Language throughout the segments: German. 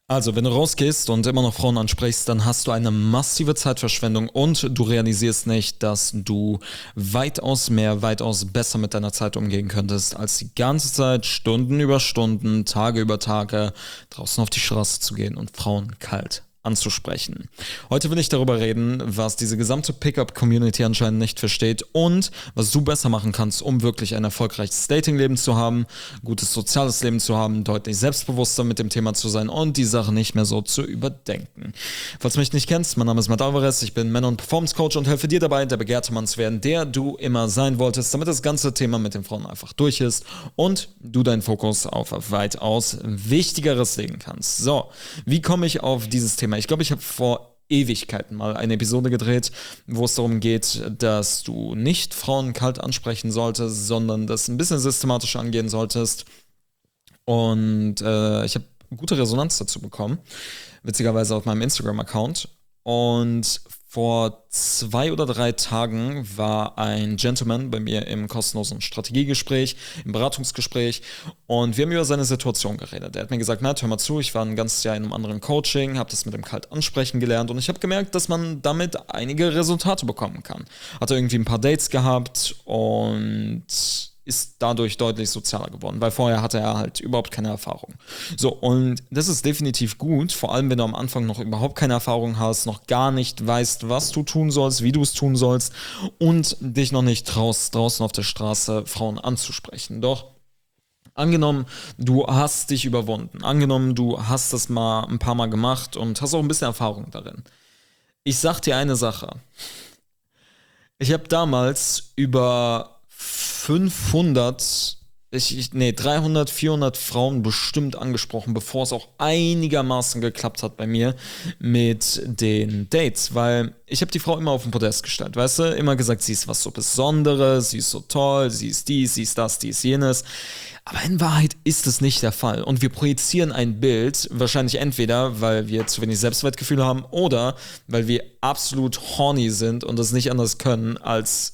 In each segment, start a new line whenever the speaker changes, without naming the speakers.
Also, wenn du rausgehst und immer noch Frauen ansprichst, dann hast du eine massive Zeitverschwendung und du realisierst nicht, dass du weitaus mehr, weitaus besser mit deiner Zeit umgehen könntest, als die ganze Zeit Stunden über Stunden, Tage über Tage draußen auf die Straße zu gehen und Frauen kalt anzusprechen. Heute will ich darüber reden, was diese gesamte Pickup-Community anscheinend nicht versteht und was du besser machen kannst, um wirklich ein erfolgreiches Datingleben zu haben, gutes soziales Leben zu haben, deutlich selbstbewusster mit dem Thema zu sein und die Sache nicht mehr so zu überdenken. Falls du mich nicht kennst, mein Name ist Matt Alvarez, ich bin Männer- und Performance-Coach und helfe dir dabei, der begehrte Mann zu werden, der du immer sein wolltest, damit das ganze Thema mit den Frauen einfach durch ist und du deinen Fokus auf weitaus Wichtigeres legen kannst. So, wie komme ich auf dieses Thema? Ich glaube, ich habe vor Ewigkeiten mal eine Episode gedreht, wo es darum geht, dass du nicht Frauen kalt ansprechen solltest, sondern das ein bisschen systematisch angehen solltest. Und ich habe gute Resonanz dazu bekommen, witzigerweise auf meinem Instagram-Account. Und vor 2 oder 3 Tagen war ein Gentleman bei mir im kostenlosen Strategiegespräch, im Beratungsgespräch und wir haben über seine Situation geredet. Er hat mir gesagt, Matt, hör mal zu, ich war ein ganzes Jahr in einem anderen Coaching, habe das mit dem kalt ansprechen gelernt und ich habe gemerkt, dass man damit einige Resultate bekommen kann. Hat er irgendwie ein paar Dates gehabt und ist dadurch deutlich sozialer geworden, weil vorher hatte er halt überhaupt keine Erfahrung. So, und das ist definitiv gut, vor allem wenn du am Anfang noch überhaupt keine Erfahrung hast, noch gar nicht weißt, was du tun sollst, wie du es tun sollst und dich noch nicht traust, draußen auf der Straße Frauen anzusprechen. Doch angenommen, du hast dich überwunden, angenommen, du hast das mal ein paar Mal gemacht und hast auch ein bisschen Erfahrung darin. Ich sag dir eine Sache. Ich habe damals über 300, 400 Frauen bestimmt angesprochen, bevor es auch einigermaßen geklappt hat bei mir mit den Dates, weil ich habe die Frau immer auf den Podest gestellt, weißt du, immer gesagt, sie ist was so Besonderes, sie ist so toll, sie ist dies, sie ist das, die ist jenes, aber in Wahrheit ist es nicht der Fall und wir projizieren ein Bild, wahrscheinlich entweder, weil wir zu wenig Selbstwertgefühl haben oder weil wir absolut horny sind und es nicht anders können, als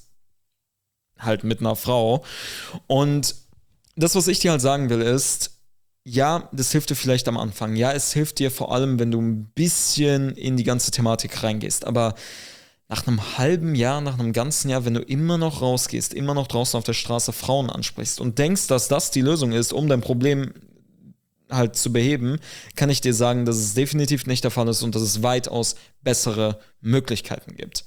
halt mit einer Frau. Und das, was ich dir halt sagen will, ist, ja, das hilft dir vielleicht am Anfang. Ja, es hilft dir vor allem, wenn du ein bisschen in die ganze Thematik reingehst. Aber nach einem halben Jahr, nach einem ganzen Jahr, wenn du immer noch rausgehst, immer noch draußen auf der Straße Frauen ansprichst und denkst, dass das die Lösung ist, um dein Problem halt zu beheben, kann ich dir sagen, dass es definitiv nicht der Fall ist und dass es weitaus bessere Möglichkeiten gibt.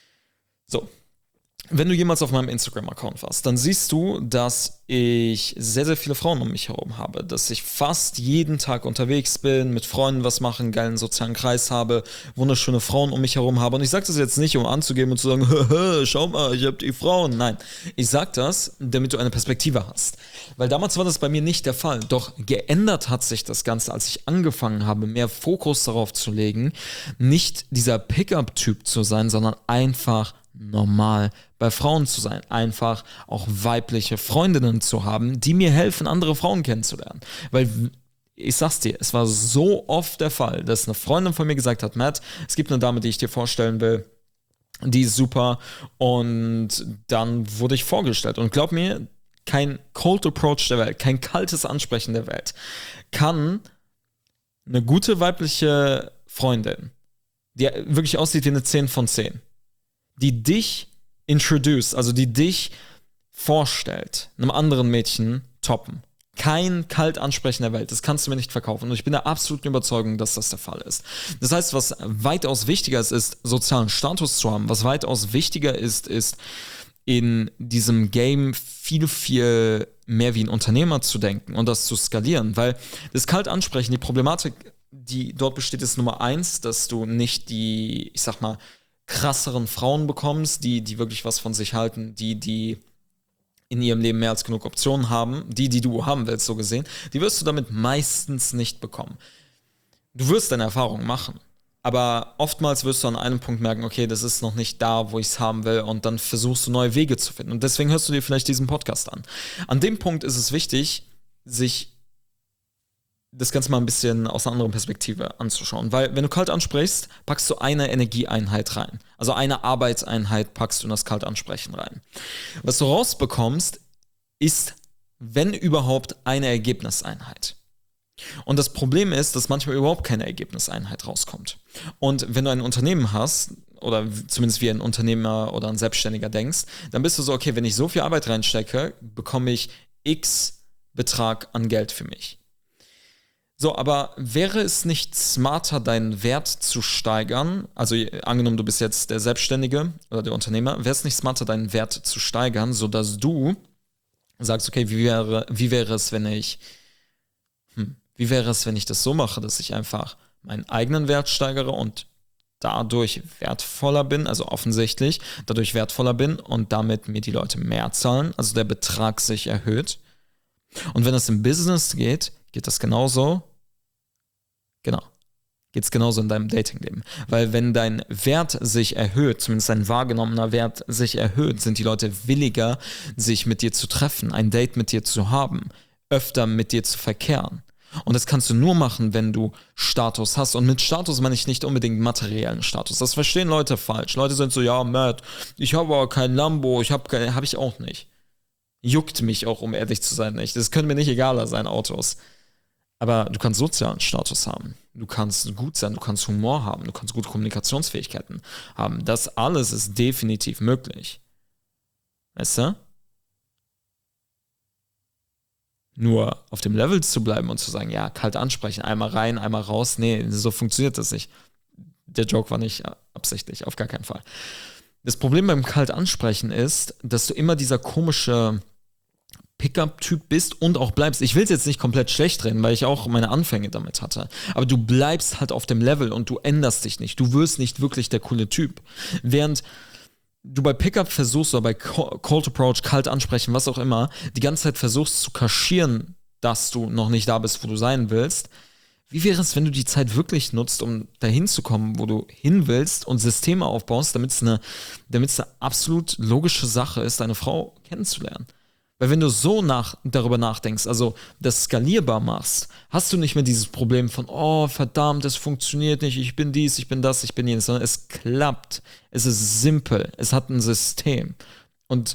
So. Wenn du jemals auf meinem Instagram-Account warst, dann siehst du, dass ich sehr, sehr viele Frauen um mich herum habe, dass ich fast jeden Tag unterwegs bin, mit Freunden was mache, einen geilen sozialen Kreis habe, wunderschöne Frauen um mich herum habe. Und ich sage das jetzt nicht, um anzugeben und zu sagen, schau mal, ich habe die Frauen. Nein, ich sage das, damit du eine Perspektive hast. Weil damals war das bei mir nicht der Fall. Doch geändert hat sich das Ganze, als ich angefangen habe, mehr Fokus darauf zu legen, nicht dieser Pickup-Typ zu sein, sondern einfach normal bei Frauen zu sein, einfach auch weibliche Freundinnen zu haben, die mir helfen, andere Frauen kennenzulernen. Weil ich sag's dir, es war so oft der Fall, dass eine Freundin von mir gesagt hat, Matt, es gibt eine Dame, die ich dir vorstellen will, die ist super und dann wurde ich vorgestellt und glaub mir, kein Cold Approach der Welt, kein kaltes Ansprechen der Welt kann eine gute weibliche Freundin, die wirklich aussieht wie eine 10 von 10, die dich introduced, also die dich vorstellt, einem anderen Mädchen toppen. Kein kalt ansprechen der Welt, das kannst du mir nicht verkaufen. Und ich bin der absoluten Überzeugung, dass das der Fall ist. Das heißt, was weitaus wichtiger ist, sozialen Status zu haben. Was weitaus wichtiger ist in diesem Game viel, viel mehr wie ein Unternehmer zu denken und das zu skalieren. Weil das kalt ansprechen, die Problematik, die dort besteht, ist Nummer 1, dass du nicht die, ich sag mal, krasseren Frauen bekommst, die wirklich was von sich halten, die in ihrem Leben mehr als genug Optionen haben, die du haben willst, so gesehen, die wirst du damit meistens nicht bekommen. Du wirst deine Erfahrungen machen, aber oftmals wirst du an einem Punkt merken, okay, das ist noch nicht da, wo ich es haben will und dann versuchst du neue Wege zu finden und deswegen hörst du dir vielleicht diesen Podcast an. An dem Punkt ist es wichtig, sich das Ganze mal ein bisschen aus einer anderen Perspektive anzuschauen. Weil wenn du kalt ansprichst, packst du eine Energieeinheit rein. Also eine Arbeitseinheit packst du in das Kaltansprechen rein. Was du rausbekommst, ist, wenn überhaupt, eine Ergebniseinheit. Und das Problem ist, dass manchmal überhaupt keine Ergebniseinheit rauskommt. Und wenn du ein Unternehmen hast, oder zumindest wie ein Unternehmer oder ein Selbstständiger denkst, dann bist du so, okay, wenn ich so viel Arbeit reinstecke, bekomme ich X Betrag an Geld für mich. So, aber wäre es nicht smarter, deinen Wert zu steigern? Also angenommen, du bist jetzt der Selbstständige oder der Unternehmer, wäre es nicht smarter, deinen Wert zu steigern, sodass du sagst, okay, wie wäre es, wenn ich das so mache, dass ich einfach meinen eigenen Wert steigere und dadurch wertvoller bin, also offensichtlich dadurch wertvoller bin und damit mir die Leute mehr zahlen, also der Betrag sich erhöht. Und wenn es im Business geht, geht das genauso. Genau. Geht es genauso in deinem Datingleben. Weil wenn dein Wert sich erhöht, zumindest dein wahrgenommener Wert sich erhöht, sind die Leute williger, sich mit dir zu treffen, ein Date mit dir zu haben, öfter mit dir zu verkehren. Und das kannst du nur machen, wenn du Status hast. Und mit Status meine ich nicht unbedingt materiellen Status. Das verstehen Leute falsch. Leute sind so, ja, Matt, ich habe aber kein Lambo, habe ich auch nicht. Juckt mich auch, um ehrlich zu sein, nicht. Das können mir nicht egaler sein, Autos. Aber du kannst sozialen Status haben. Du kannst gut sein, du kannst Humor haben, du kannst gute Kommunikationsfähigkeiten haben. Das alles ist definitiv möglich. Weißt du? Nur auf dem Level zu bleiben und zu sagen, ja, kalt ansprechen, einmal rein, einmal raus. Nee, so funktioniert das nicht. Der Joke war nicht absichtlich, auf gar keinen Fall. Das Problem beim kalt ansprechen ist, dass du immer dieser komische Pickup-Typ bist und auch bleibst. Ich will es jetzt nicht komplett schlecht reden, weil ich auch meine Anfänge damit hatte. Aber du bleibst halt auf dem Level und du änderst dich nicht. Du wirst nicht wirklich der coole Typ. Während du bei Pickup versuchst oder bei Cold Approach, kalt ansprechen, was auch immer, die ganze Zeit versuchst zu kaschieren, dass du noch nicht da bist, wo du sein willst. Wie wäre es, wenn du die Zeit wirklich nutzt, um dahin zu kommen, wo du hin willst und Systeme aufbaust, damit es eine absolut logische Sache ist, deine Frau kennenzulernen? Weil wenn du so darüber nachdenkst, also das skalierbar machst, hast du nicht mehr dieses Problem von, oh verdammt, es funktioniert nicht, ich bin dies, ich bin das, ich bin jenes, sondern es klappt, es ist simpel, es hat ein System. Und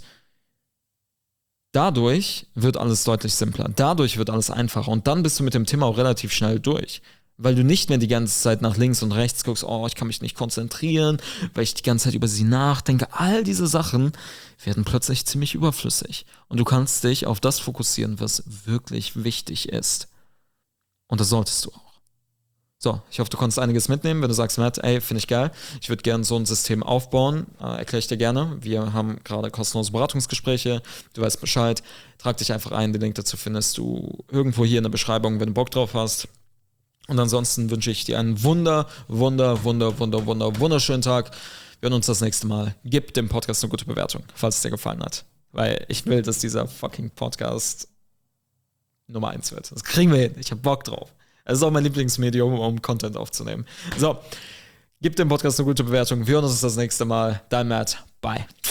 dadurch wird alles deutlich simpler, dadurch wird alles einfacher und dann bist du mit dem Thema auch relativ schnell durch. Weil du nicht mehr die ganze Zeit nach links und rechts guckst, oh, ich kann mich nicht konzentrieren, weil ich die ganze Zeit über sie nachdenke. All diese Sachen werden plötzlich ziemlich überflüssig. Und du kannst dich auf das fokussieren, was wirklich wichtig ist. Und das solltest du auch. So, ich hoffe, du konntest einiges mitnehmen. Wenn du sagst, Matt, ey, finde ich geil, ich würde gerne so ein System aufbauen, erkläre ich dir gerne. Wir haben gerade kostenlose Beratungsgespräche, du weißt Bescheid. Trag dich einfach ein, den Link dazu findest du irgendwo hier in der Beschreibung, wenn du Bock drauf hast. Und ansonsten wünsche ich dir einen wunderschönen Tag. Wir hören uns das nächste Mal. Gib dem Podcast eine gute Bewertung, falls es dir gefallen hat. Weil ich will, dass dieser fucking Podcast Nummer 1 wird. Das kriegen wir hin. Ich habe Bock drauf. Es ist auch mein Lieblingsmedium, um Content aufzunehmen. So, gib dem Podcast eine gute Bewertung. Wir hören uns das nächste Mal. Dein Matt. Bye.